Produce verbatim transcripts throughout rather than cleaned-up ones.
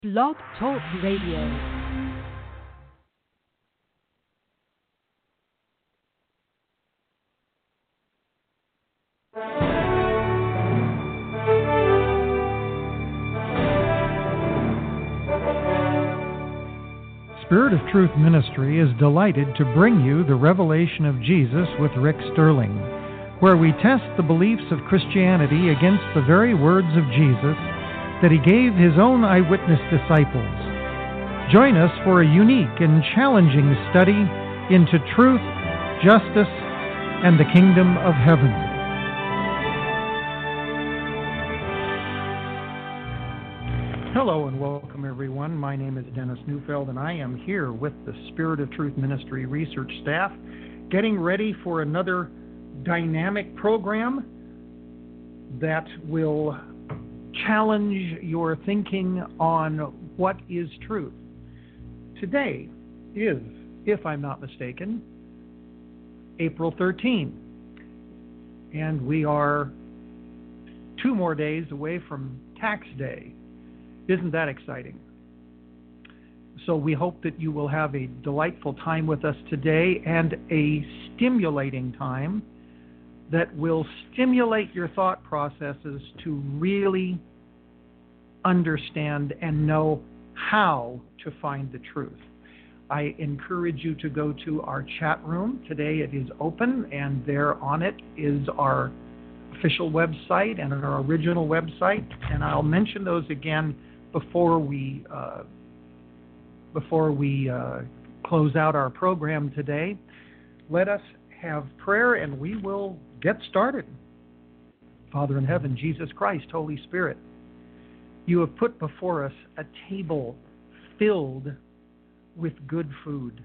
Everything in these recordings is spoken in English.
Blog Talk Radio. Spirit of Truth Ministry is delighted to bring you the Revelation of Jesus with Rick Sterling, where we test the beliefs of Christianity against the very words of Jesus that he gave his own eyewitness disciples. Join us for a unique and challenging study into truth, justice, and the kingdom of heaven. Hello and welcome, everyone. My name is Dennis Neufeld, and I am here with the Spirit of Truth Ministry research staff, getting ready for another dynamic program that will challenge your thinking on what is truth. Today is, if I'm not mistaken, April thirteenth, and we are two more days away from Tax Day. Isn't that exciting? So we hope that you will have a delightful time with us today and a stimulating time that will stimulate your thought processes to really understand and know how to find the truth. I encourage you to go to our chat room. Today it is open, and there on it is our official website and our original website, and I'll mention those again before we uh, before we uh, close out our program today. Let us have prayer, and we will get started. Father in heaven, Jesus Christ, Holy Spirit, you have put before us a table filled with good food.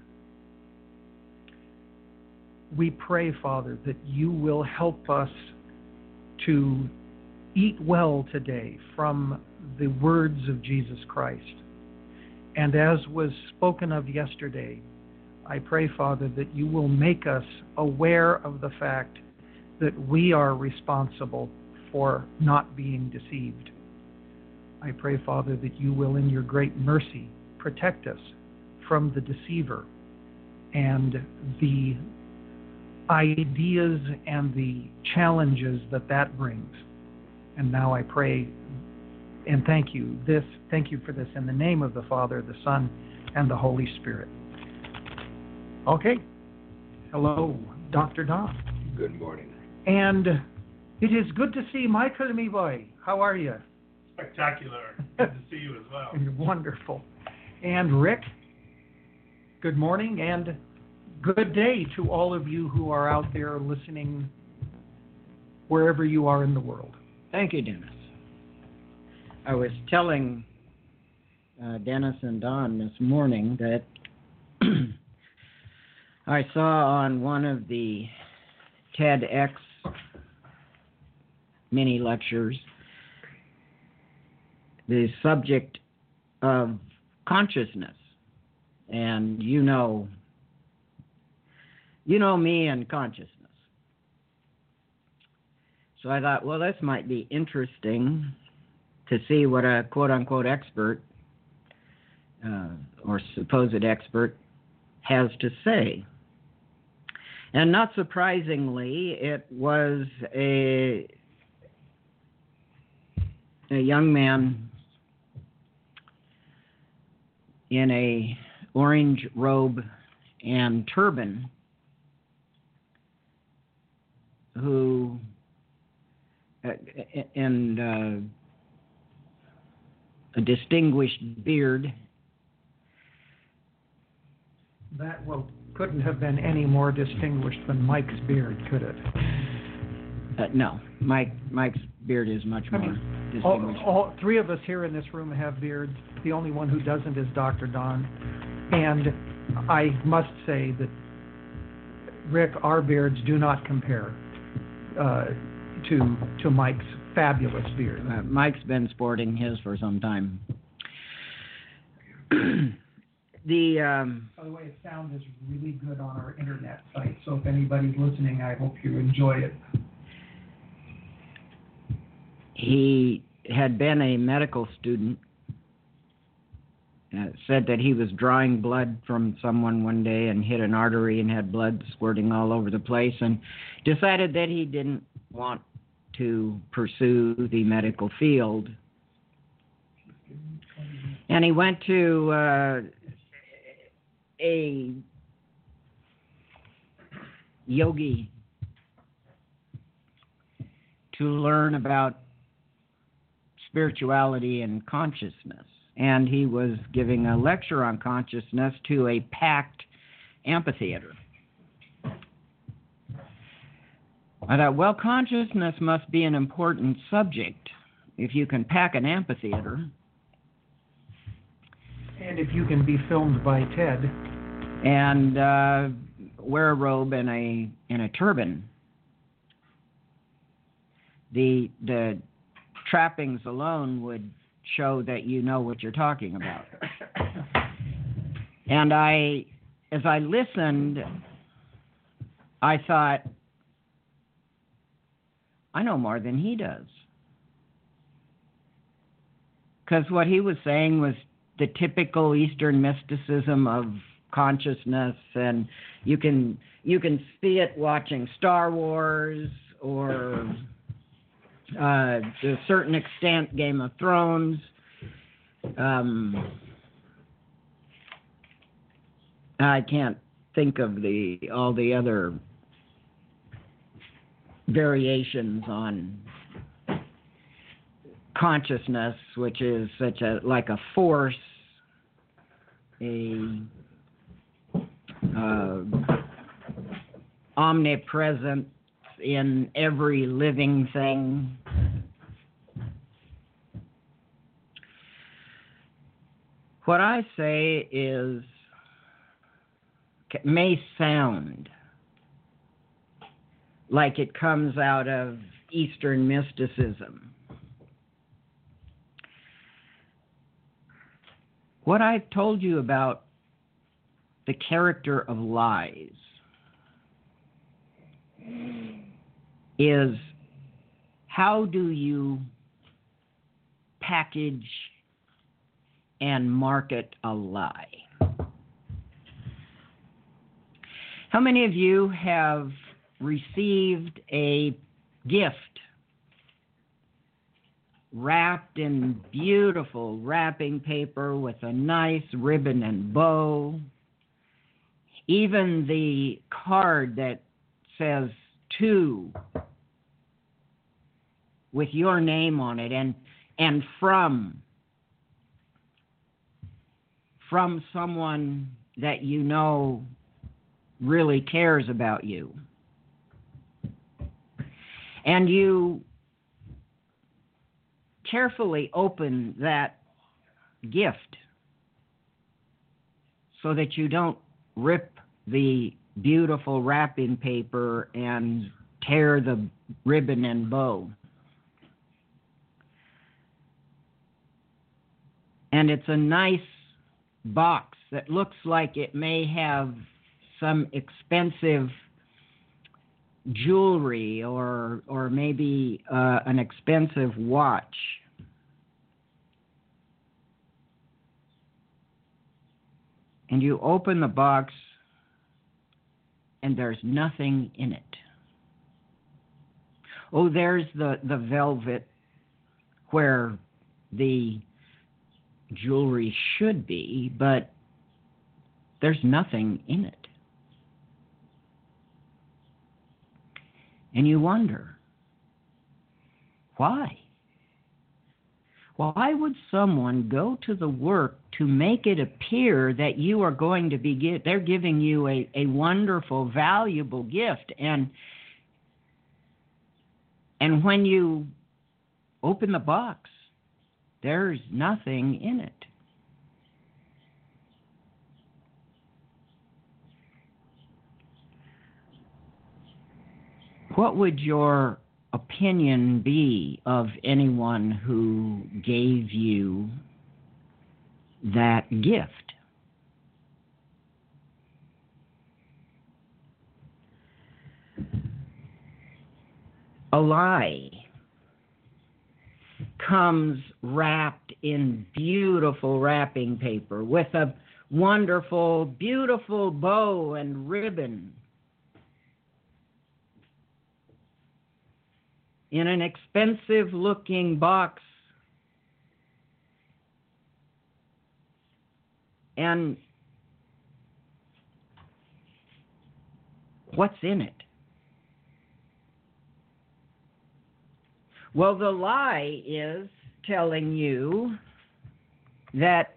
We pray, Father, that you will help us to eat well today from the words of Jesus Christ. And as was spoken of yesterday, I pray, Father, that you will make us aware of the fact that we are responsible for not being deceived. I pray, Father, that you will, in your great mercy, protect us from the deceiver and the ideas and the challenges that that brings. And now I pray and thank you this, thank you for this in the name of the Father, the Son, and the Holy Spirit. Okay. Hello, Doctor Don. Good morning. And it is good to see Michael, me boy. How are you? Spectacular. Good to see you as well. Wonderful. And Rick, good morning and good day to all of you who are out there listening wherever you are in the world. Thank you, Dennis. I was telling uh, Dennis and Don this morning that I saw on one of the TEDx mini lectures the subject of consciousness. And you know, you know me and consciousness. So I thought, well, this might be interesting to see what a quote-unquote expert uh, or supposed expert has to say. And not surprisingly, it was a, a young man in a orange robe and turban who uh, and uh, a distinguished beard. That well couldn't have been any more distinguished than Mike's beard, could it? Uh, no, Mike Mike's beard is much I more mean, distinguished. All, all three of us here in this room have beards. The only one who doesn't is Doctor Don. And I must say that, Rick, our beards do not compare uh, to to Mike's fabulous beard. Uh, Mike's been sporting his for some time. the um, By the way, the sound is really good on our internet site, so if anybody's listening, I hope you enjoy it. He had been a medical student uh, said that he was drawing blood from someone one day and hit an artery and had blood squirting all over the place, and decided that he didn't want to pursue the medical field. And he went to uh, a yogi to learn about spirituality and consciousness. And he was giving a lecture on consciousness to a packed amphitheater. I thought, well, consciousness must be an important subject if you can pack an amphitheater. And if you can be filmed by Ted. And uh, wear a robe and a and a turban. The the trappings alone would show that you know what you're talking about. And I, as I listened, I thought, I know more than he does. Because what he was saying was the typical Eastern mysticism of consciousness, and you can you can see it watching Star Wars or uh, to a certain extent Game of Thrones. Um, I can't think of the all the other variations on consciousness, which is such a like a force, a uh, omnipresent in every living thing. What I say is may sound like it comes out of Eastern mysticism. What I've told you about the character of lies is how do you package and market a lie? How many of you have received a gift wrapped in beautiful wrapping paper with a nice ribbon and bow? Even the card that says to with your name on it, and and from from someone that you know really cares about you. And you carefully open that gift so that you don't rip the beautiful wrapping paper and tear the ribbon and bow. And it's a nice box that looks like it may have some expensive jewelry or or maybe uh, an expensive watch. And you open the box and there's nothing in it. Oh, there's the, the velvet where the jewelry should be, but there's nothing in it. And you wonder, why? Why would someone go to the work to make it appear that you are going to be, they're giving you a, a wonderful, valuable gift, and and when you open the box, there's nothing in it. What would your opinion be of anyone who gave you that gift? A lie comes wrapped in beautiful wrapping paper with a wonderful, beautiful bow and ribbon in an expensive-looking box. And what's in it? Well, the lie is telling you that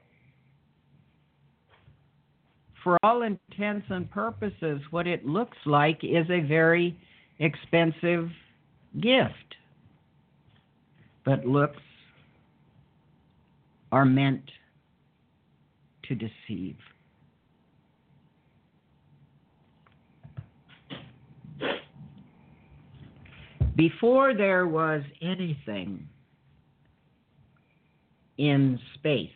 for all intents and purposes, what it looks like is a very expensive gift. But looks are meant to deceive. Before there was anything in space,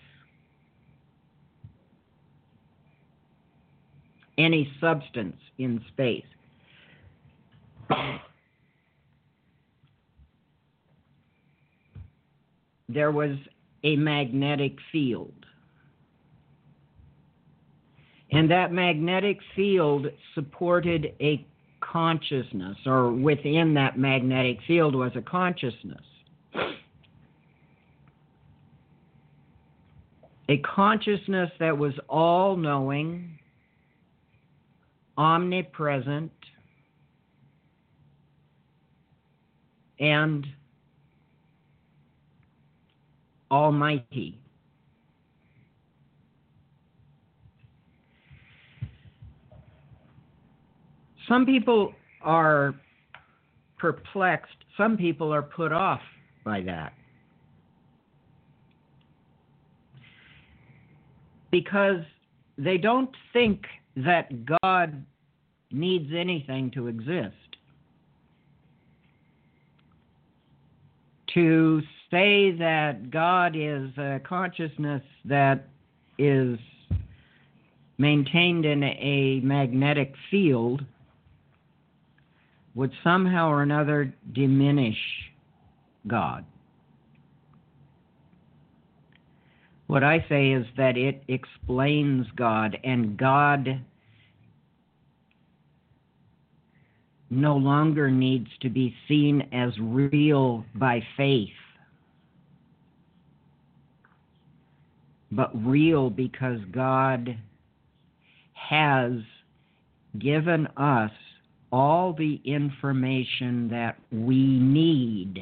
any substance in space, there was a magnetic field. And that magnetic field supported a consciousness, or within that magnetic field was a consciousness. A consciousness that was all-knowing, omnipresent, and almighty. Some people are perplexed. Some people are put off by that. Because they don't think that God needs anything to exist. To say that God is a consciousness that is maintained in a magnetic field would somehow or another diminish God. What I say is that it explains God, and God no longer needs to be seen as real by faith, but real because God has given us all the information that we need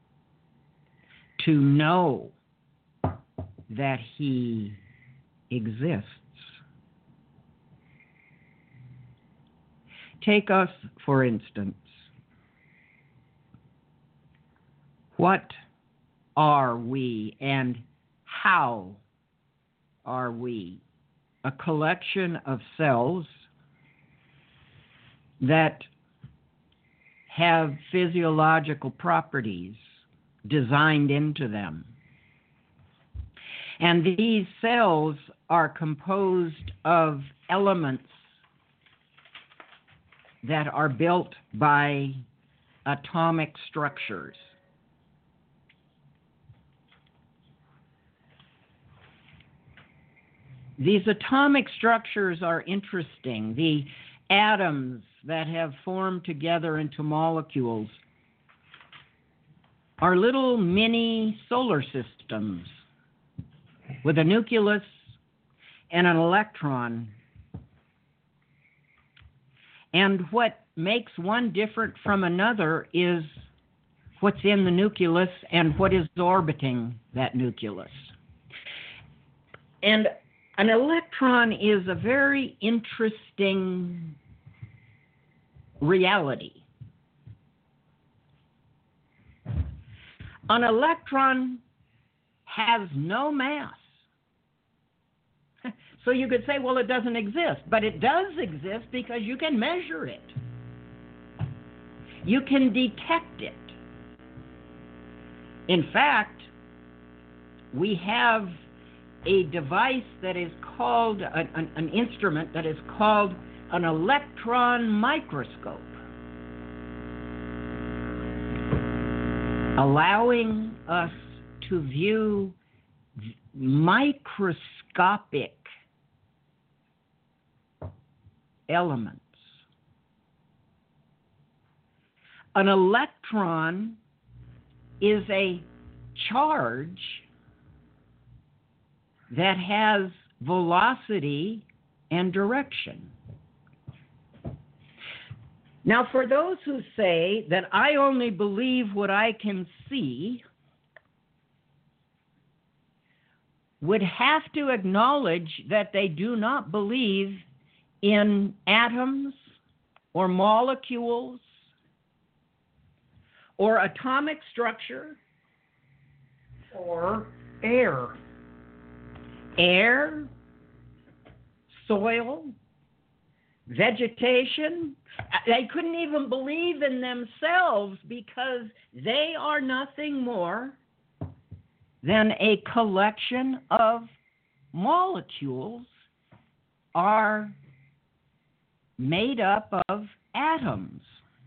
to know that He exists. Take us, for instance. What are we and how are we? A collection of cells that have physiological properties designed into them. And these cells are composed of elements that are built by atomic structures. These atomic structures are interesting. The atoms that have formed together into molecules are little mini solar systems with a nucleus and an electron. And what makes one different from another is what's in the nucleus and what is orbiting that nucleus. And an electron is a very interesting reality. An electron has no mass. So you could say, well, it doesn't exist. But it does exist because you can measure it. You can detect it. In fact, we have a device that is called, an, an, an instrument that is called an electron microscope, allowing us to view microscopic elements. An electron is a charge that has velocity and direction. Now, for those who say that I only believe what I can see, would have to acknowledge that they do not believe in atoms or molecules or atomic structure or air. Air, soil, vegetation. They couldn't even believe in themselves because they are nothing more than a collection of molecules are made up of atoms.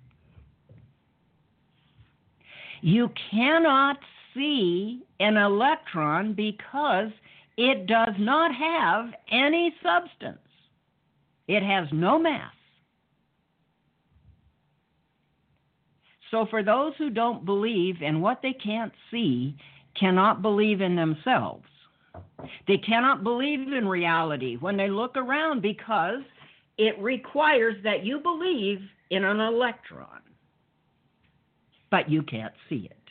You cannot see an electron because it does not have any substance. It has no mass. So for those who don't believe in what they can't see, cannot believe in themselves. They cannot believe in reality when they look around because it requires that you believe in an electron, but you can't see it.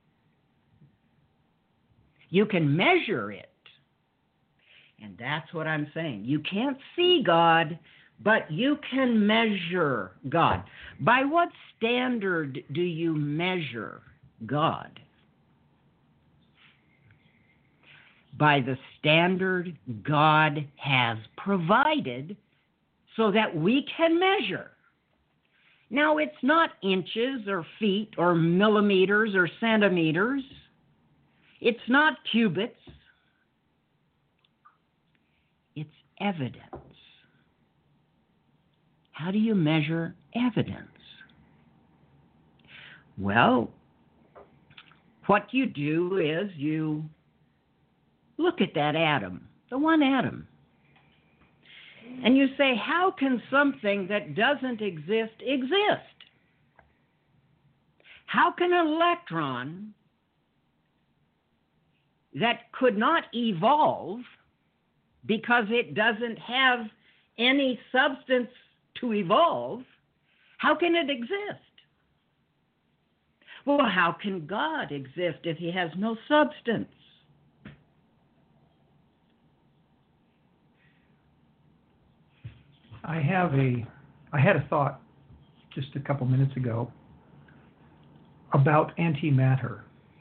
You can measure it, and that's what I'm saying. You can't see God, but you can measure God. By what standard do you measure God? By the standard God has provided so that we can measure. Now, it's not inches or feet or millimeters or centimeters. It's not cubits. It's evidence. How do you measure evidence? Well, what you do is you look at that atom, the one atom, and you say, how can something that doesn't exist exist? How can an electron that could not evolve because it doesn't have any substance to evolve, how can it exist? Well, how can God exist if he has no substance? I have a, I had a thought just a couple minutes ago about antimatter.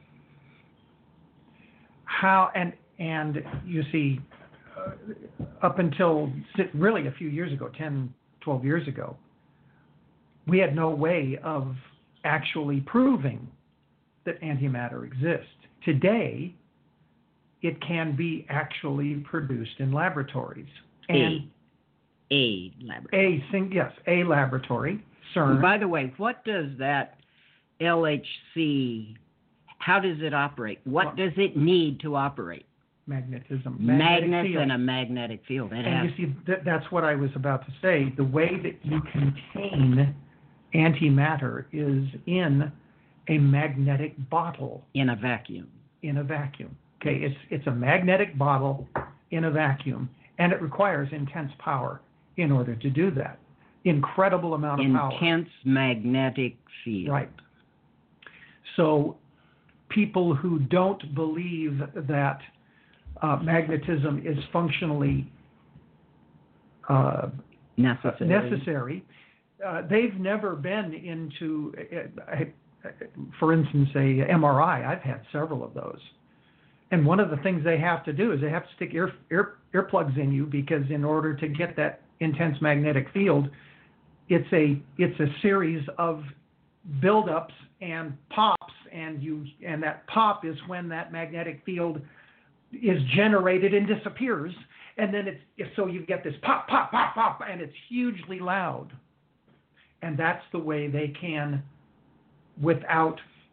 How, and, and you see, uh, up until really a few years ago, ten, twelve years ago, we had no way of actually proving that antimatter exists. Today, it can be actually produced in laboratories. And A, a laboratory. A, sing, yes, a laboratory, CERN. And by the way, what does that L H C, how does it operate? What well, does it need to operate? Magnetism. Magnets and a magnetic field. It and has... you see, that, that's what I was about to say. The way that you contain antimatter is in a magnetic bottle. In a vacuum. In a vacuum. Okay, it's it's a magnetic bottle in a vacuum, and it requires intense power in order to do that. Incredible amount of intense power. Intense magnetic field. Right. So people who don't believe that uh, magnetism is functionally uh, necessary, necessary uh, they've never been into, uh, uh, for instance, a M R I. I've had several of those. And one of the things they have to do is they have to stick ear, ear, earplugs in you, because in order to get that intense magnetic field, it's a it's a series of buildups and pops, and you and that pop is when that magnetic field is generated and disappears, and then it's so you get this pop, pop, pop, pop, and it's hugely loud. And that's the way they can, without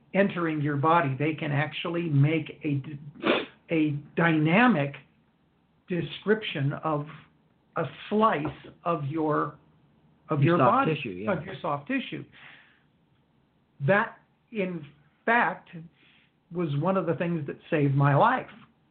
entering your body, they can actually make a, a dynamic description of a slice of your of your, your soft body, tissue, yeah. of your soft tissue. That, in fact, was one of the things that saved my life.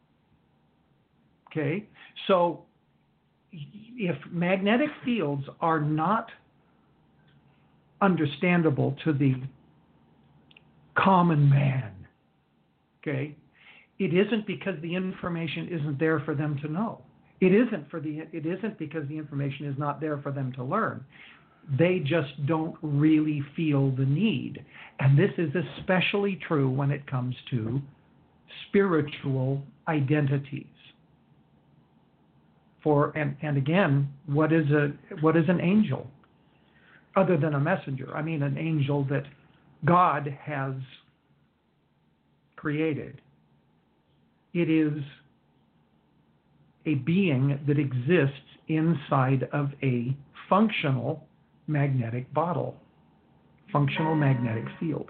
Okay, so if magnetic fields are not understandable to the common man, okay, it isn't because the information isn't there for them to know. It isn't for the. It isn't because the information is not there for them to learn. They just don't really feel the need, and this is especially true when it comes to spiritual identities. For and, and again, what is a what is an angel other than a messenger? I mean, an angel that God has created. It is a being that exists inside of a functional magnetic bottle, functional magnetic field.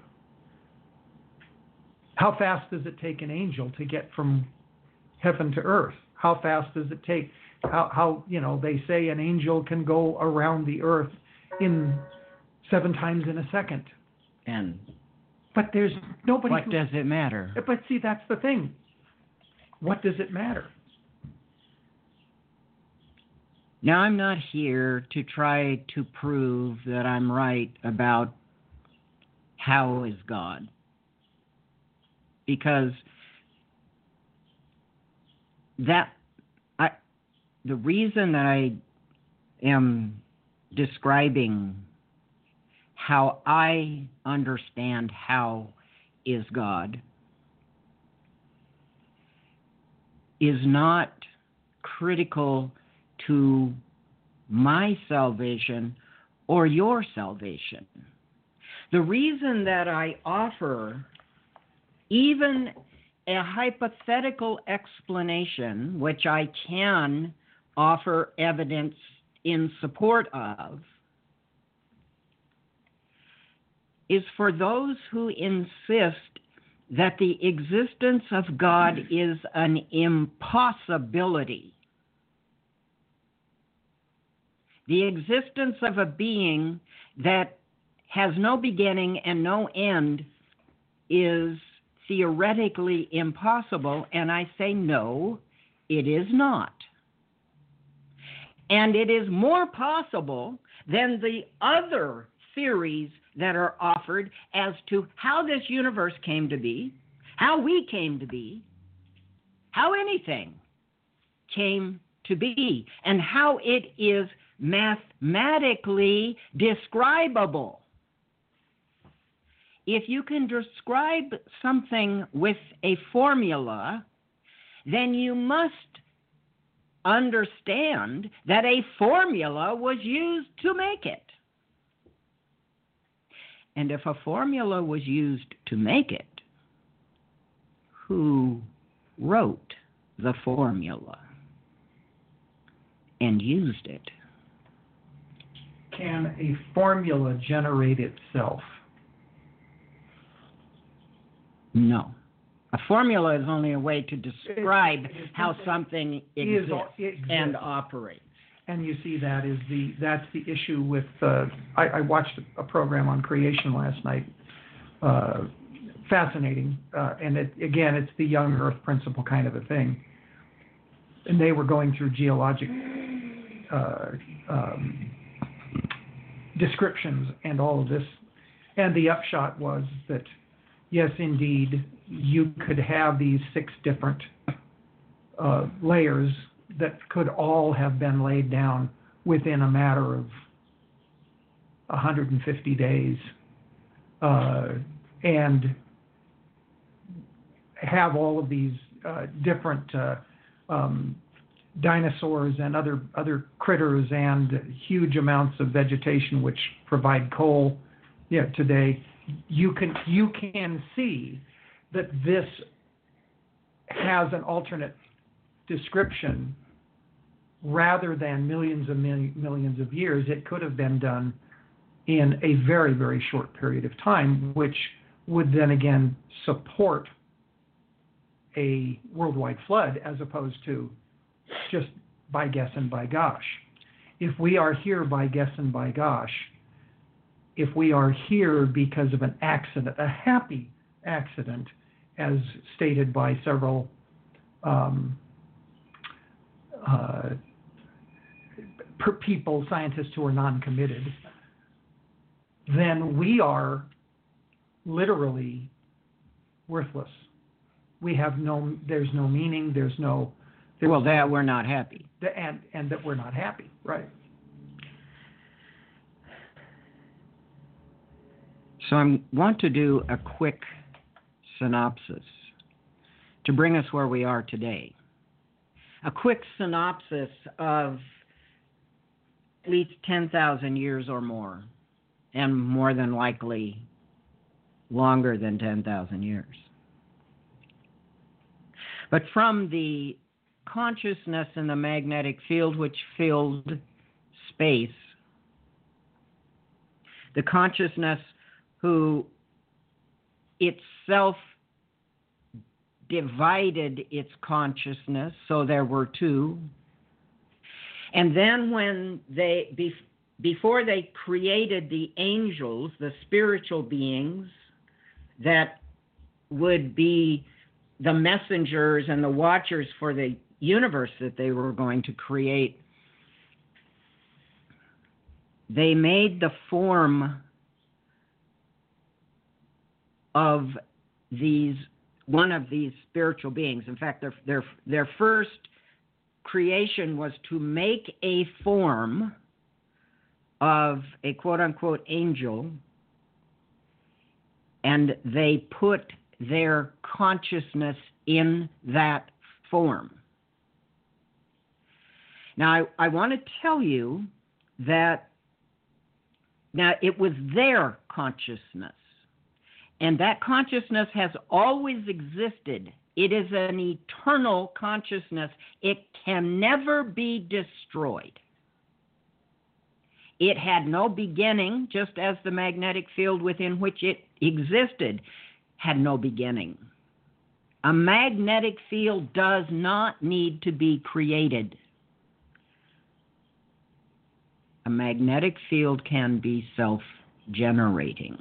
How fast does it take an angel to get from heaven to earth? How fast does it take? How, how you know, they say an angel can go around the earth in seven times in a second. And but there's nobody. what who, does it matter? But see, that's the thing. What does it matter? Now, I'm not here to try to prove that I'm right about how is God. Because that I the reason that I am describing how I understand how is God is not critical to my salvation or your salvation. The reason that I offer even a hypothetical explanation, which I can offer evidence in support of, is for those who insist that the existence of God is an impossibility. The existence of a being that has no beginning and no end is theoretically impossible, and I say no, it is not. And it is more possible than the other theories that are offered as to how this universe came to be, how we came to be, how anything came to be, and how it is mathematically describable. If you can describe something with a formula, then you must understand that a formula was used to make it. And if a formula was used to make it, who wrote the formula and used it? Can a formula generate itself? No. A formula is only a way to describe it, it, how something exists is, and operates. And you see that is the that's the issue with. Uh, I, I watched a program on creation last night. Uh, fascinating, uh, and it, again, it's the young Earth principle kind of a thing. And they were going through geologic uh, um, descriptions and all of this, and the upshot was that yes, indeed, you could have these six different uh, layers that could all have been laid down within a matter of one hundred fifty days, uh, and have all of these uh, different uh, um, dinosaurs and other other critters and huge amounts of vegetation which provide coal, yeah, today. You can you can see that this has an alternate description rather than millions and mil- millions of years. It could have been done in a very, very short period of time, which would then again support a worldwide flood as opposed to just by guess and by gosh. If we are here by guess and by gosh, if we are here because of an accident, a happy accident, as stated by several um, uh, per people, scientists who are non-committed, then we are literally worthless. We have no, there's no meaning, there's no... There's well, that we're not happy. And, and that we're not happy, right. So I want to do a quick synopsis to bring us where we are today. A quick synopsis of at least ten thousand years or more, and more than likely longer than ten thousand years. But from the consciousness in the magnetic field which filled space, the consciousness who itself divided its consciousness, so there were two. And then when they, be, before they created the angels, the spiritual beings that would be the messengers and the watchers for the universe that they were going to create, they made the form of these, one of these spiritual beings. In fact, their their their first creation was to make a form of a quote-unquote angel, and they put their consciousness in that form. Now, I, I want to tell you that now it was their consciousness, and that consciousness has always existed. It is an eternal consciousness. It can never be destroyed. It had no beginning, just as the magnetic field within which it existed had no beginning. A magnetic field does not need to be created. A magnetic field can be self-generating.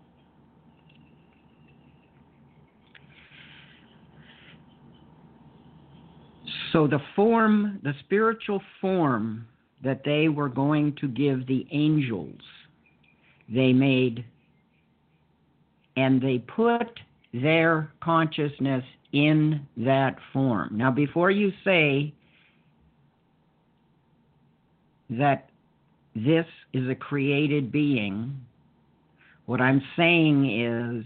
So the form, the spiritual form that they were going to give the angels, they made, and they put their consciousness in that form. Now, before you say that this is a created being, what I'm saying is,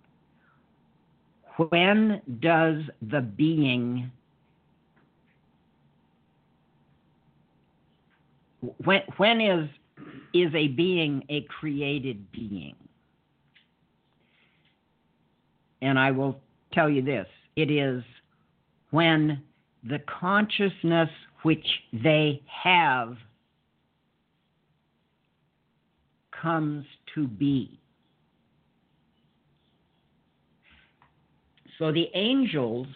when does the being When when is is a being a created being? And I will tell you this, it is when the consciousness which they have comes to be. So the angels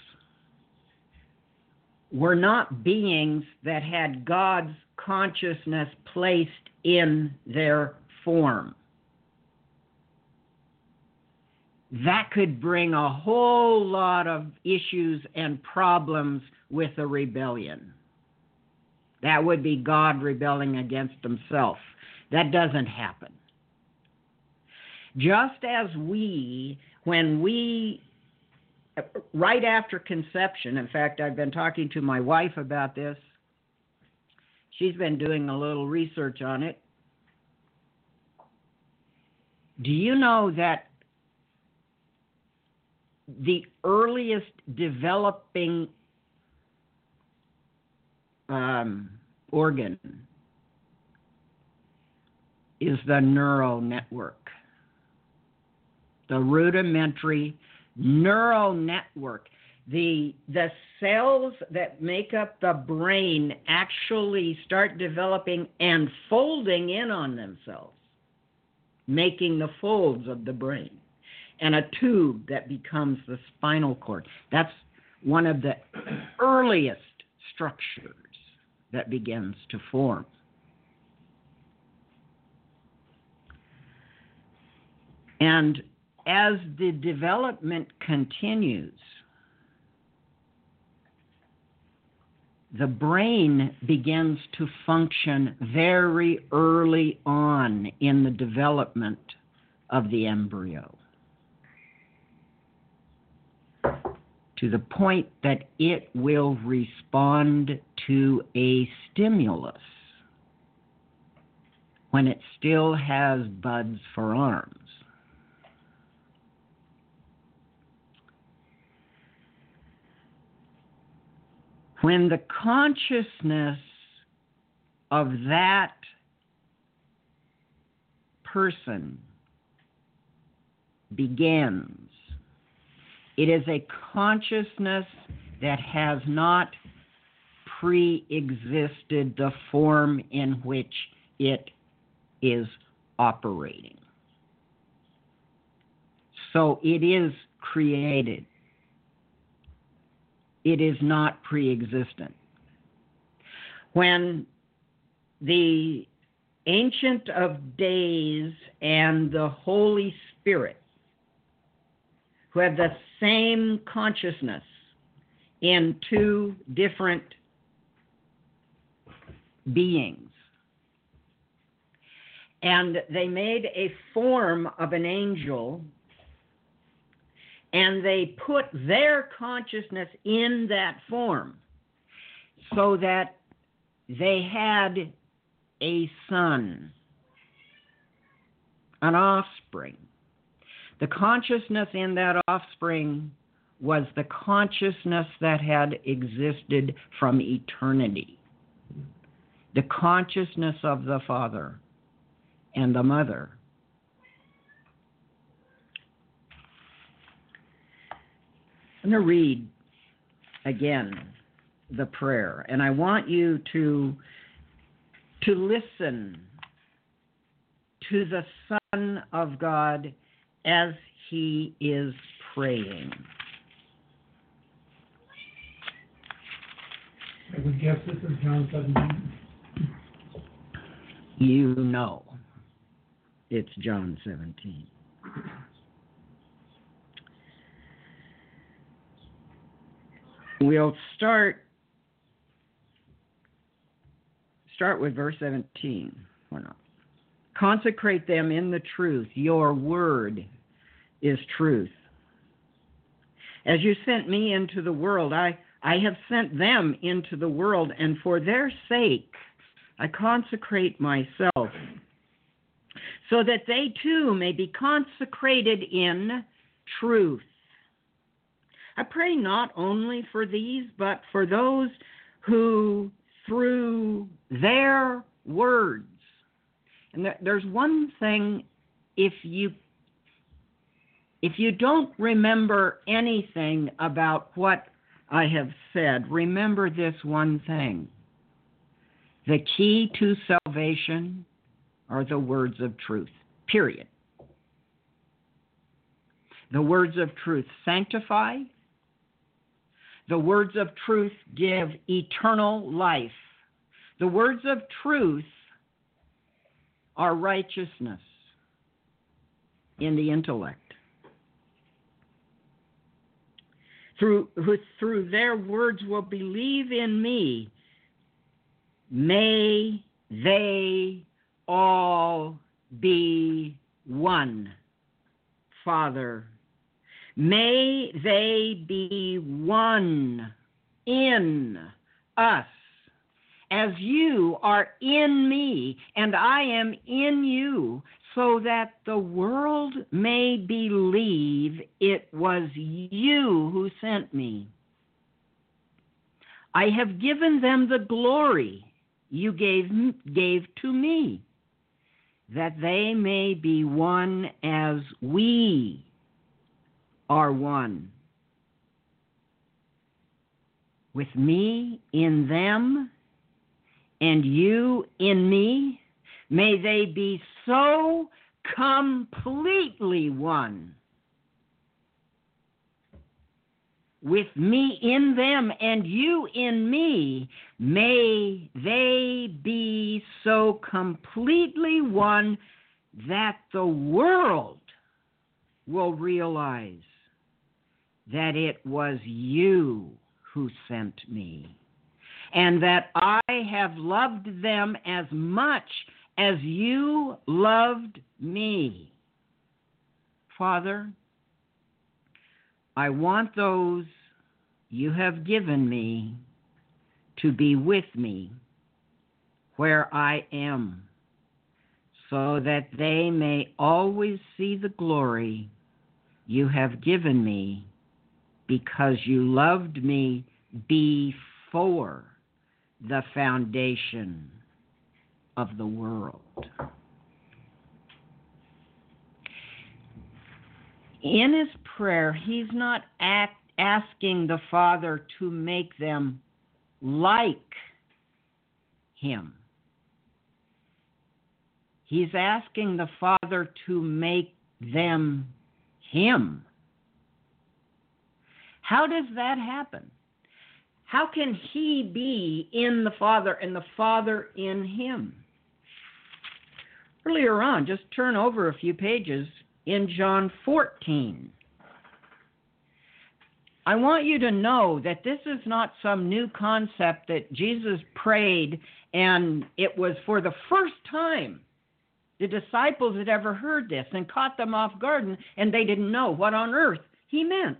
were not beings that had God's consciousness placed in their form. That could bring a whole lot of issues and problems with a rebellion. That would be God rebelling against himself. That doesn't happen. Just as we, when we, right after conception, in fact, I've been talking to my wife about this. She's been doing a little research on it. Do you know that the earliest developing um, organ is the neural network? The rudimentary neural network. The, the cells that make up the brain actually start developing and folding in on themselves, making the folds of the brain. and a tube that becomes the spinal cord. That's one of the earliest structures that begins to form. And as the development continues, the brain begins to function very early on in the development of the embryo, to the point that it will respond to a stimulus when it still has buds for arms. When the consciousness of that person begins, it is a consciousness that has not pre-existed the form in which it is operating. So it is created. It is not pre-existent. When the Ancient of Days and the Holy Spirit, who have the same consciousness in two different beings, and they made a form of an angel, and they put their consciousness in that form so that they had a son, an offspring. The consciousness in that offspring was the consciousness that had existed from eternity, the consciousness of the father and the mother. I'm going to read again the prayer, and I want you to, to listen to the Son of God as he is praying. I would guess this is John seventeen. You know it's John seventeen. We'll start start with verse seventeen. Why not? Consecrate them in the truth. Your word is truth. As you sent me into the world, I, I have sent them into the world, and for their sake I consecrate myself, so that they too may be consecrated in truth. I pray not only for these, but for those who, through their words, and there's one thing, if you if you don't remember anything about what I have said, remember this one thing. The key to salvation are the words of truth, period. The words of truth sanctify. The words of truth give eternal life. The words of truth are righteousness in the intellect. Through, who through their words will believe in me, may they all be one, Father. May they be one in us, as you are in me and I am in you, so that the world may believe it was you who sent me. I have given them the glory you gave, gave to me, that they may be one as we are one. With me in them and you in me, may they be so completely one with me in them and you in me, may they be so completely one that the world will realize that it was you who sent me, and that I have loved them as much as you loved me. Father, I want those you have given me to be with me where I am, so that they may always see the glory you have given me, because you loved me before the foundation of the world. In his prayer, he's not act, asking the Father to make them like him. He's asking the Father to make them him. How does that happen? How can he be in the Father and the Father in him? Earlier on, just turn over a few pages in John fourteen. I want you to know that this is not some new concept that Jesus prayed and it was for the first time the disciples had ever heard this and caught them off guard, and they didn't know what on earth he meant.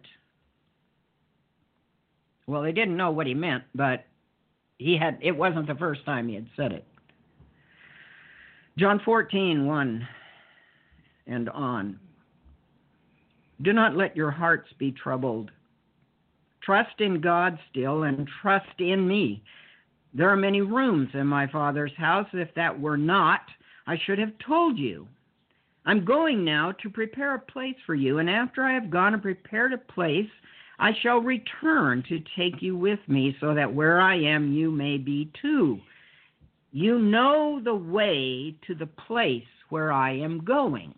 Well, they didn't know what he meant, but he had. It wasn't the first time he had said it. John fourteen, one and on. Do not let your hearts be troubled. Trust in God still, and trust in me. There are many rooms in my Father's house. If that were not, I should have told you. I'm going now to prepare a place for you, and after I have gone and prepared a place, I shall return to take you with me, so that where I am you may be too. You know the way to the place where I am going.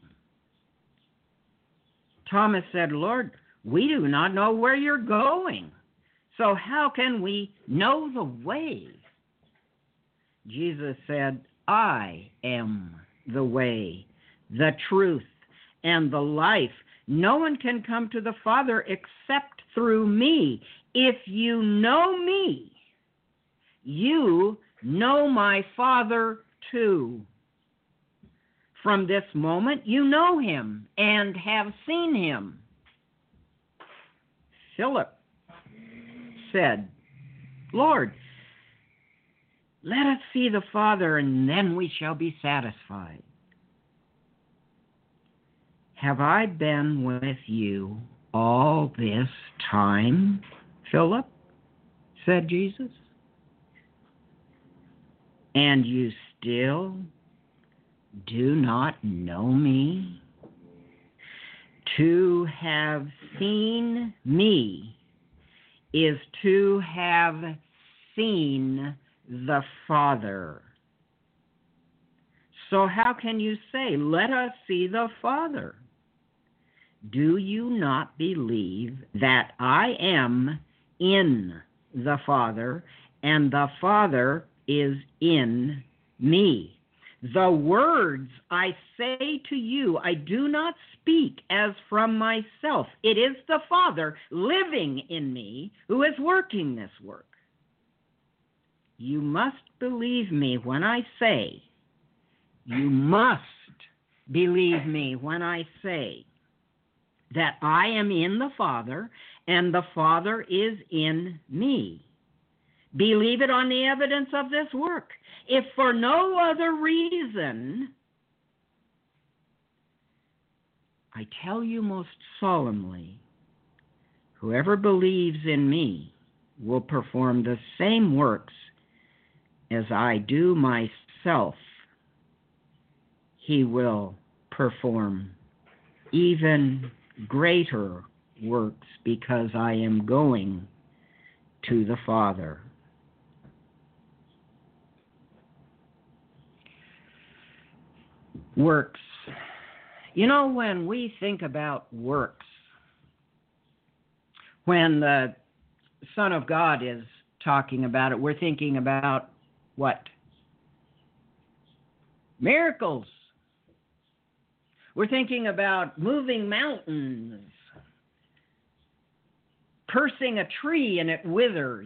Thomas said, Lord, we do not know where you're going, so how can we know the way? Jesus said, I am the way, the truth, and the life. No one can come to the Father except through me. If you know me, you know my Father too. From this moment you know him and have seen him. Philip said, Lord, let us see the Father, and then we shall be satisfied. Have I been with you all this time, Philip? Said Jesus. And you still do not know me? To have seen me is to have seen the Father. So how can you say, let us see the Father? Do you not believe that I am in the Father, and the Father is in me? The words I say to you, I do not speak as from myself. It is the Father living in me who is working this work. You must believe me when I say, you must believe me when I say that I am in the Father and the Father is in me. Believe it on the evidence of this work. If for no other reason, I tell you most solemnly, whoever believes in me will perform the same works as I do myself. He will perform even greater works, because I am going to the Father. Works. You know, when we think about works, when the Son of God is talking about it, we're thinking about what? Miracles. We're thinking about moving mountains, cursing a tree and it withers,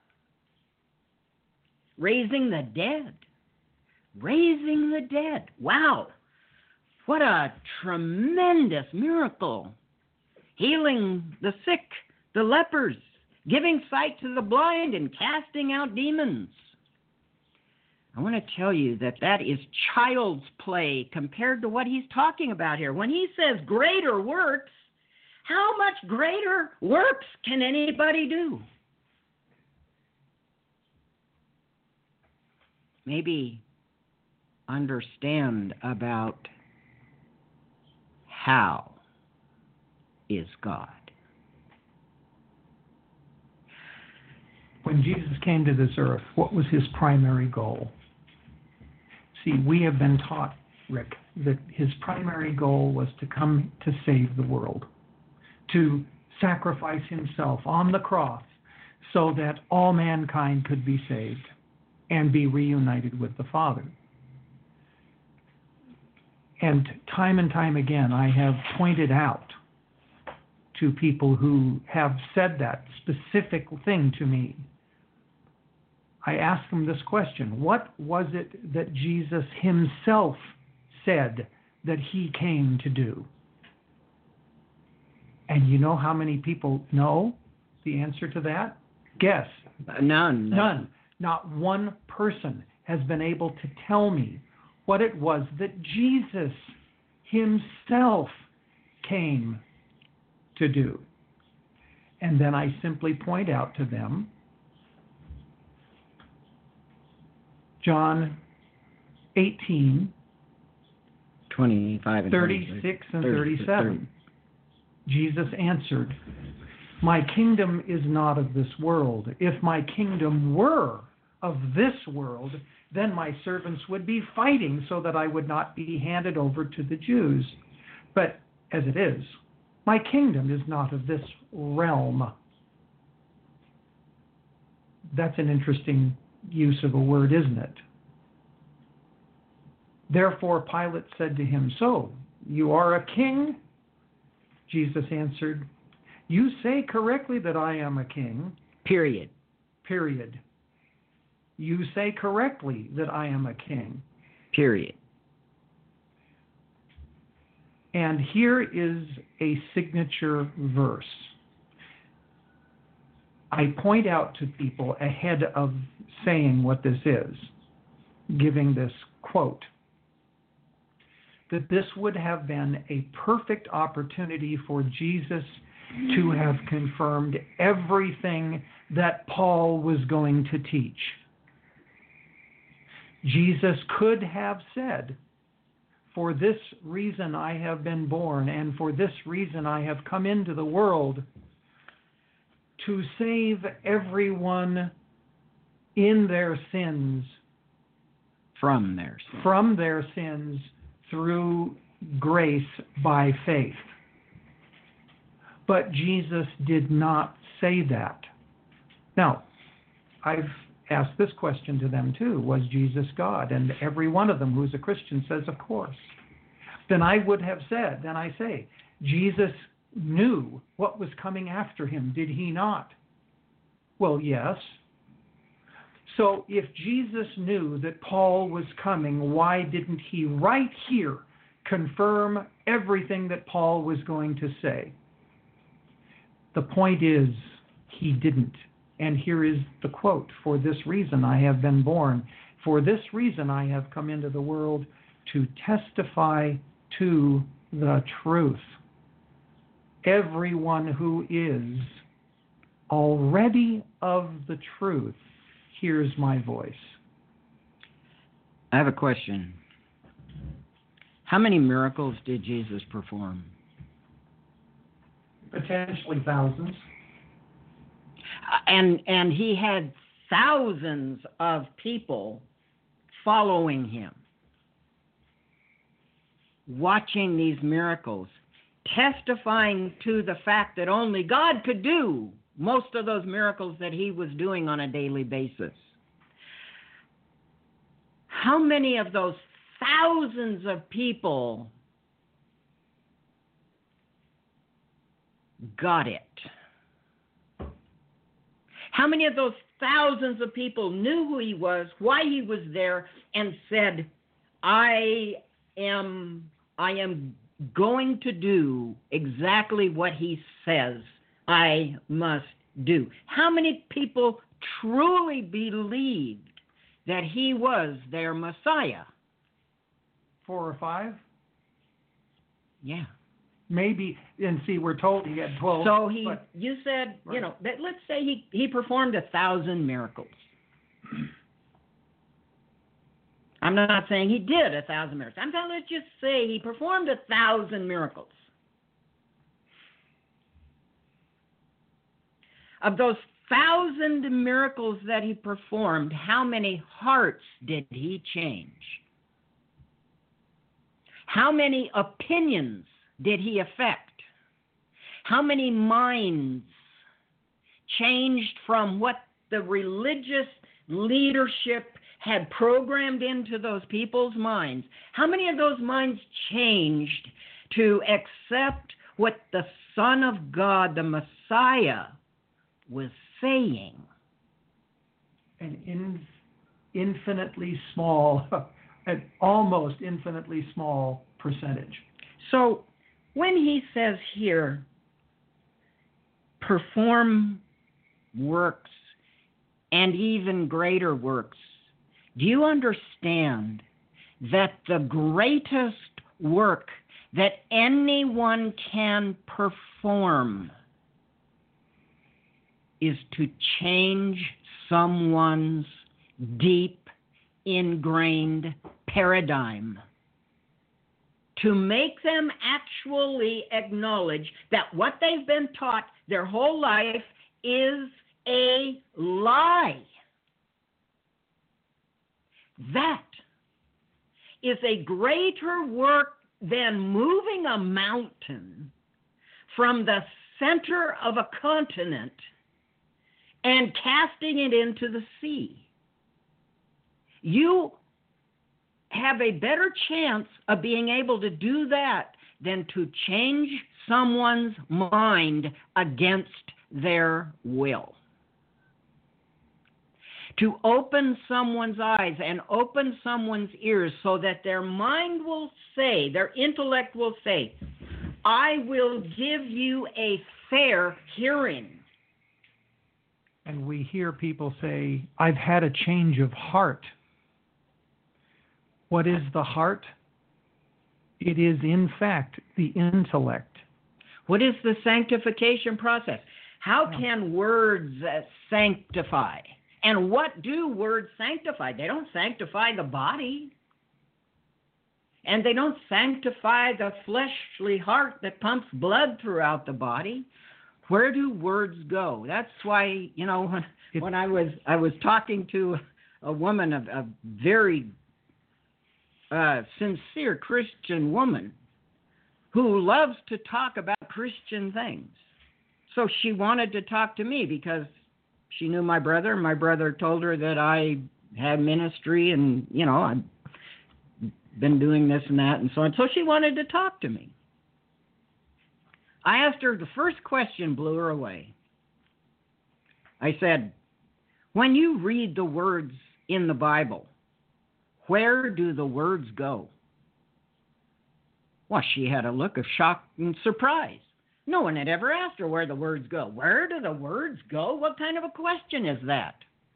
raising the dead. Raising the dead. Wow. What a tremendous miracle. Healing the sick, the lepers, giving sight to the blind, and casting out demons. I want to tell you that that is child's play compared to what he's talking about here. When he says greater works, how much greater works can anybody do? Maybe understand about how is God. When Jesus came to this earth, what was his primary goal? See, we have been taught, Rick, that his primary goal was to come to save the world, to sacrifice himself on the cross so that all mankind could be saved and be reunited with the Father. And time and time again, I have pointed out to people who have said that specific thing to me. I ask them this question: what was it that Jesus himself said that he came to do? And you know how many people know the answer to that? Guess. None. None. Not one person has been able to tell me what it was that Jesus himself came to do. And then I simply point out to them John eighteen, twenty-five and thirty-six and thirty-seven. thirty. Jesus answered, "My kingdom is not of this world. If my kingdom were of this world, then my servants would be fighting so that I would not be handed over to the Jews. But as it is, my kingdom is not of this realm." That's an interesting use of a word, isn't it? Therefore Pilate said to him, "So, you are a king?" Jesus answered, "You say correctly that I am a king." Period. Period. You say correctly that I am a king. Period. And here is a signature verse. I point out to people ahead of saying what this is, giving this quote, that this would have been a perfect opportunity for Jesus to have confirmed everything that Paul was going to teach. Jesus could have said, "For this reason I have been born, and for this reason I have come into the world, to save everyone in their sins, From their sins. from their sins through grace by faith." But Jesus did not say that. Now, I've asked this question to them too: was Jesus God? And every one of them who's a Christian says, of course. Then I would have said, then I say, Jesus knew what was coming after him, did he not? Well, yes. So if Jesus knew that Paul was coming, why didn't he right here confirm everything that Paul was going to say? The point is, he didn't. And here is the quote: "For this reason I have been born. For this reason I have come into the world, to testify to the truth. Everyone who is already of the truth hears my voice." I have a question. How many miracles did Jesus perform? Potentially thousands. And and he had thousands of people following him, watching these miracles. testifying to the fact that only God could do most of those miracles that he was doing on a daily basis. How many of those thousands of people got it? How many of those thousands of people knew who he was, why he was there, and said, I am, I am going to do exactly what he says I must do? How many people truly believed that he was their Messiah? Four or five? Yeah. Maybe, and see, we're told he had twelve. So he, but, you said, right. you know, that let's say he, he performed a thousand miracles. I'm not saying he did a thousand miracles. I'm going to just say he performed a thousand miracles. Of those thousand miracles that he performed, how many hearts did he change? How many opinions did he affect? How many minds changed from what the religious leadership had programmed into those people's minds? How many of those minds changed to accept what the Son of God, the Messiah, was saying? An in, infinitely small, an almost infinitely small percentage. So when he says here, perform works and even greater works, do you understand that the greatest work that anyone can perform is to change someone's deep, ingrained paradigm, to make them actually acknowledge that what they've been taught their whole life is a lie. That is a greater work than moving a mountain from the center of a continent and casting it into the sea. You have a better chance of being able to do that than to change someone's mind against their will. To open someone's eyes and open someone's ears so that their mind will say, their intellect will say, I will give you a fair hearing. And we hear people say, I've had a change of heart. What is the heart? It is, in fact, the intellect. What is the sanctification process? How can words uh, sanctify? And what do words sanctify? They don't sanctify the body. And they don't sanctify the fleshly heart that pumps blood throughout the body. Where do words go? That's why, you know, when, when I was I was talking to a woman, a, a very uh, sincere Christian woman who loves to talk about Christian things. So she wanted to talk to me because she knew my brother. My brother told her that I had ministry and, you know, I've been doing this and that and so on. So she wanted to talk to me. I asked her, the first question blew her away. I said, when you read the words in the Bible, where do the words go? Well, she had a look of shock and surprise. No one had ever asked her where the words go. Where do the words go? What kind of a question is that?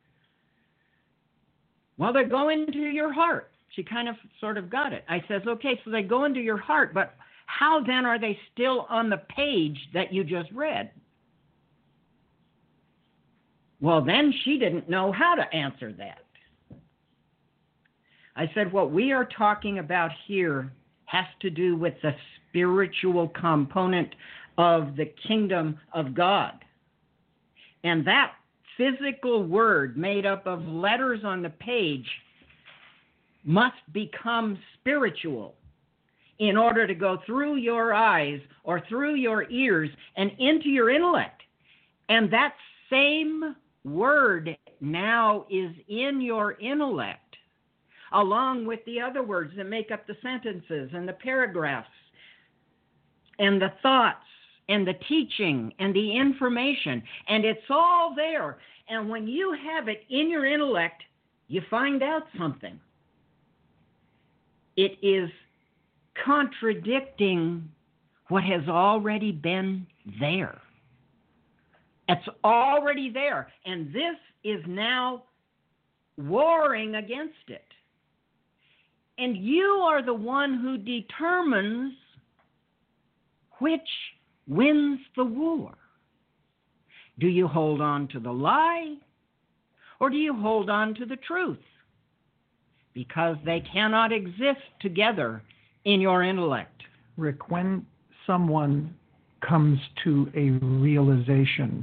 Well, they go into your heart. She kind of sort of got it. I says, okay, so they go into your heart, but how then are they still on the page that you just read? Well, then she didn't know how to answer that. I said, what we are talking about here has to do with the spiritual component of the kingdom of God. And that physical word made up of letters on the page must become spiritual. in order to go through your eyes or through your ears and into your intellect. And that same word now is in your intellect, along with the other words that make up the sentences and the paragraphs and the thoughts and the teaching and the information. And it's all there. And when you have it in your intellect, you find out something. It is contradicting what has already been there. It's already there. And this is now warring against it. And you are the one who determines which wins the war. Do you hold on to the lie, or do you hold on to the truth? Because they cannot exist together in your intellect. Rick, when someone comes to a realization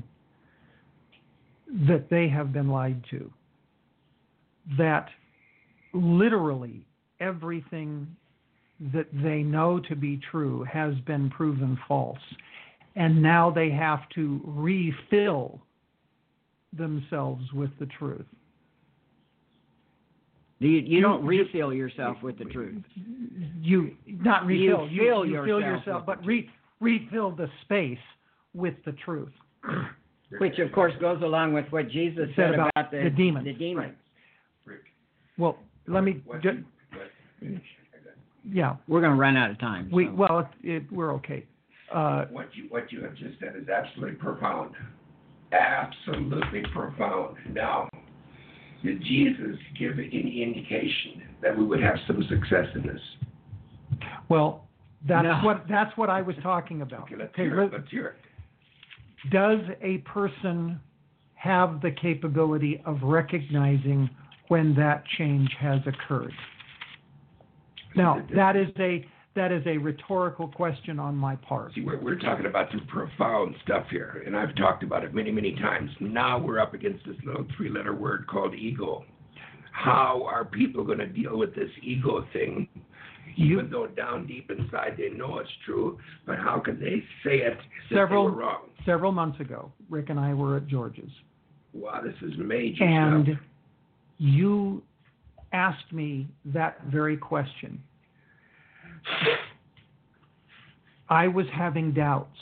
that they have been lied to, that literally everything that they know to be true has been proven false, and now they have to refill themselves with the truth. You, you don't refill yourself with the truth. You not refill. You fill you, you yourself, fill yourself but re, refill the space with the truth. Which, of course, goes along with what Jesus said, said about, about the, the demons. The demons. Rick, well, let me. what Ju- you, what, finish. yeah. We're going to run out of time. We so. well, it, it, we're okay. Uh, What you what you have just said is absolutely profound, absolutely profound. Now, did Jesus give any indication that we would have some success in this? well, that's No. what that's what I was talking about. Okay, let's Okay, hear it. let- Let's hear it. Does a person have the capability of recognizing when that change has occurred? Now, that is a that is a rhetorical question on my part. See, we're, we're talking about some profound stuff here, and I've talked about it many, many times. Now we're up against this little three-letter word called ego. How are people going to deal with this ego thing? You- Even though down deep inside they know it's true, but how can they say it if Several- they were wrong? Several months ago, Rick and I were at George's, Wow, this is major and stuff. you asked me that very question. I was having doubts.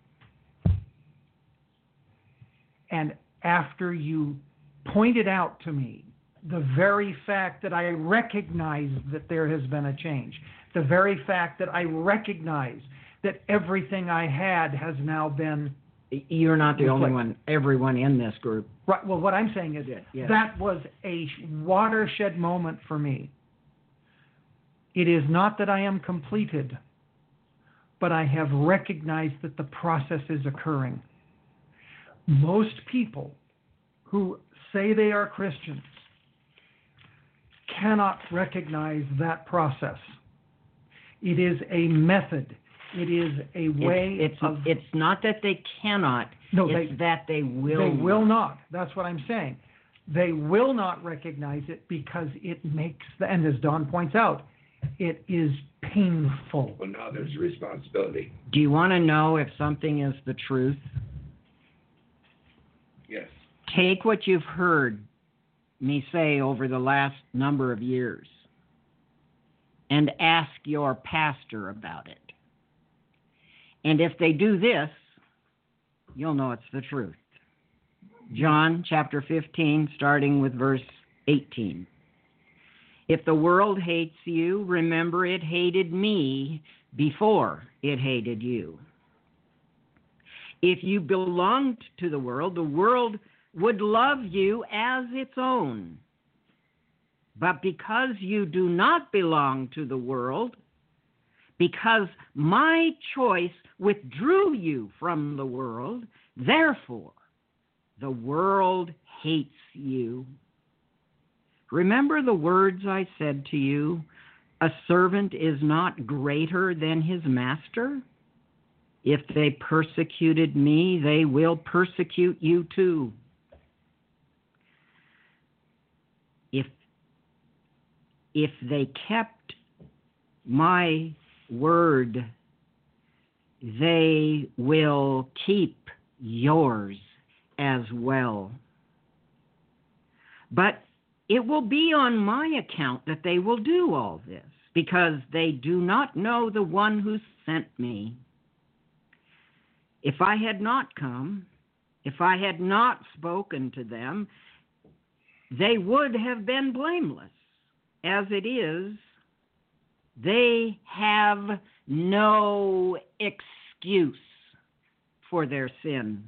And after you pointed out to me the very fact that I recognize that there has been a change, the very fact that I recognize that everything I had has now been... You're not the only reflected. one. Everyone in this group. Right. Well, what I'm saying is Yeah, yeah. that was a watershed moment for me. It is not that I am completed, but I have recognized that the process is occurring. Most people who say they are Christians cannot recognize that process. It is a method. It is a way It's, it's, of... it's not that they cannot. No, it's they- that they will. They will not. That's what I'm saying. They will not recognize it because it makes, the, and as Don points out, it is painful. Well, now there's a responsibility. Do you want to know if something is the truth? Yes. Take what you've heard me say over the last number of years and ask your pastor about it. And if they do this, you'll know it's the truth. John chapter fifteen, starting with verse eighteen. If the world hates you, remember it hated me before it hated you. If you belonged to the world, the world would love you as its own. But because you do not belong to the world, because my choice withdrew you from the world, therefore the world hates you. Remember the words I said to you, a servant is not greater than his master? If they persecuted me, they will persecute you too. If, if they kept my word, they will keep yours as well. But it will be on my account that they will do all this, because they do not know the one who sent me. If I had not come, if I had not spoken to them, they would have been blameless. As it is, they have no excuse for their sin.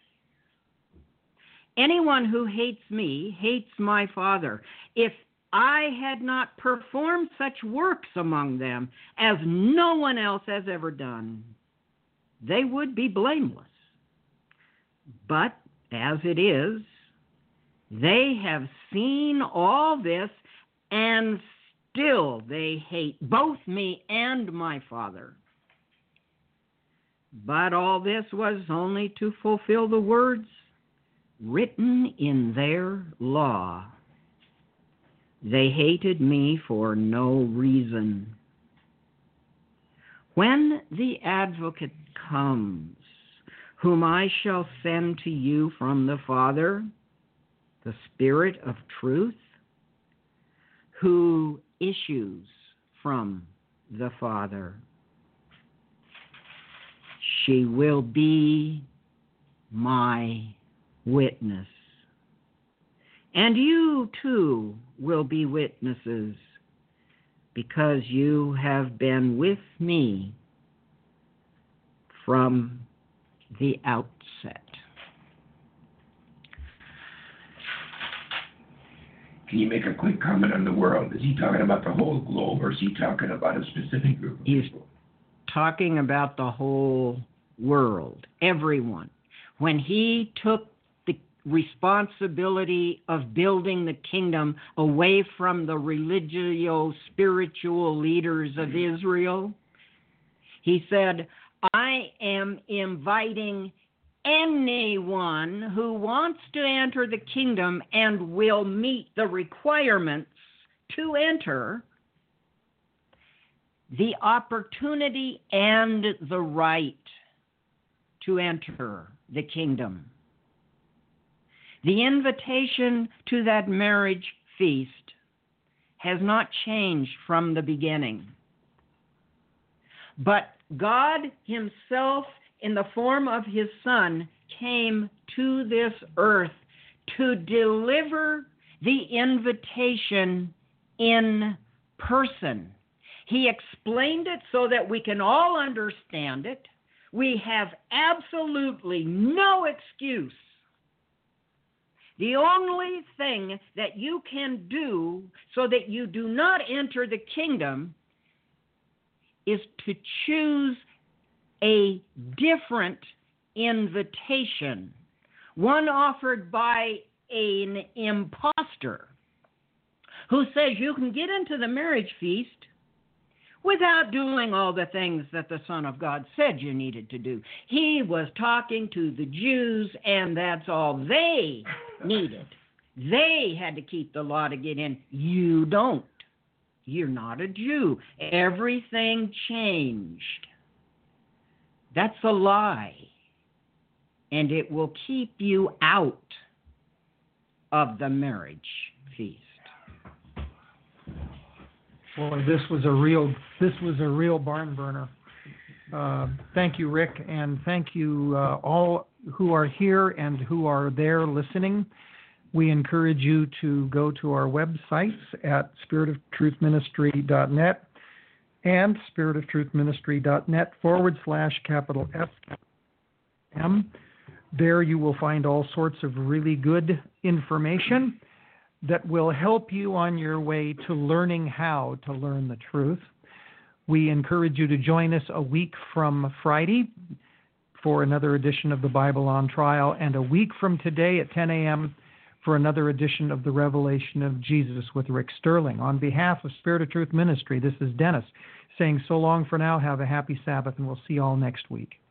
Anyone who hates me hates my Father. If I had not performed such works among them as no one else has ever done, they would be blameless. But as it is, they have seen all this, and still they hate both me and my Father. But all this was only to fulfill the words written in their law. They hated me for no reason. When the Advocate comes, whom I shall send to you from the Father, the Spirit of truth, who issues from the Father, she will be my witness. And you too will be witnesses, because you have been with me from the outset. Can you make a quick comment on the world? Is he talking about the whole globe, or is he talking about a specific group of He's people? talking about the whole world, everyone. When he took the responsibility of building the kingdom away from the religio-spiritual leaders of Israel, he said, I am inviting anyone who wants to enter the kingdom and will meet the requirements to enter, the opportunity and the right to enter the kingdom. The invitation to that marriage feast has not changed from the beginning. But God himself, in the form of his Son, came to this earth to deliver the invitation in person. He explained it so that we can all understand it. We have absolutely no excuse. The only thing that you can do so that you do not enter the kingdom is to choose a different invitation, one offered by an impostor who says you can get into the marriage feast without doing all the things that the Son of God said you needed to do. He was talking to the Jews, and that's all they needed. They had to keep the law to get in. You don't. You're not a Jew. Everything changed. That's a lie, and it will keep you out of the marriage feast. Boy, this was a real this was a real barn burner. Uh, thank you, Rick, and thank you uh, all who are here and who are there listening. We encourage you to go to our websites at spirit of truth ministry dot net and spirit of truth ministry dot net forward slash capital F M. There you will find all sorts of really good information that will help you on your way to learning how to learn the truth. We encourage you to join us a week from Friday for another edition of the Bible on Trial, and a week from today at ten a.m. for another edition of the Revelation of Jesus with Rick Sterling. On behalf of Spirit of Truth Ministry, this is Dennis saying so long for now. Have a happy Sabbath, and we'll see you all next week.